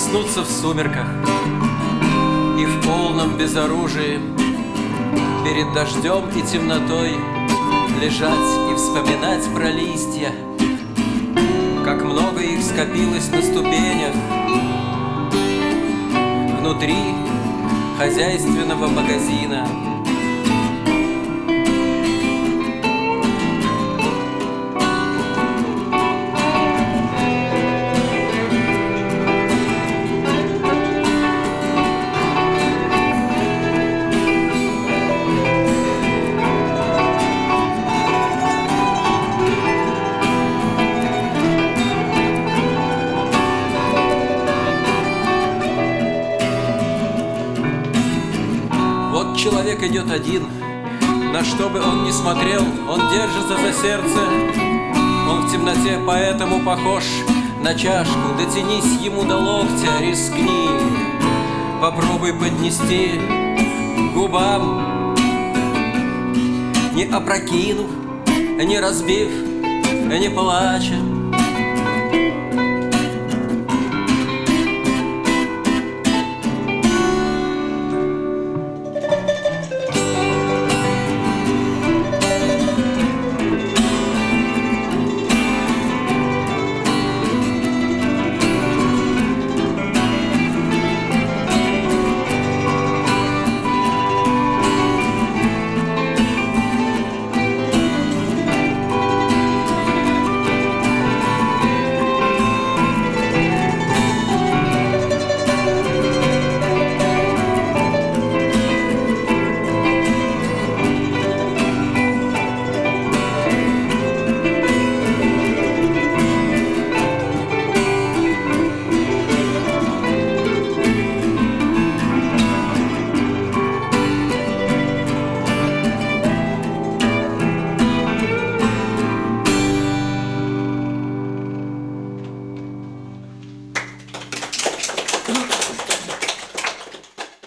проснуться в сумерках и в полном безоружии перед дождем и темнотой лежать и вспоминать про листья, как много их скопилось на ступенях внутри хозяйственного магазина. Человек идет один, на что бы он ни смотрел, он держится за сердце. Он в темноте поэтому похож на чашку. Дотянись ему до локтя, рискни, попробуй поднести к губам, не опрокинув, не разбив, не плача.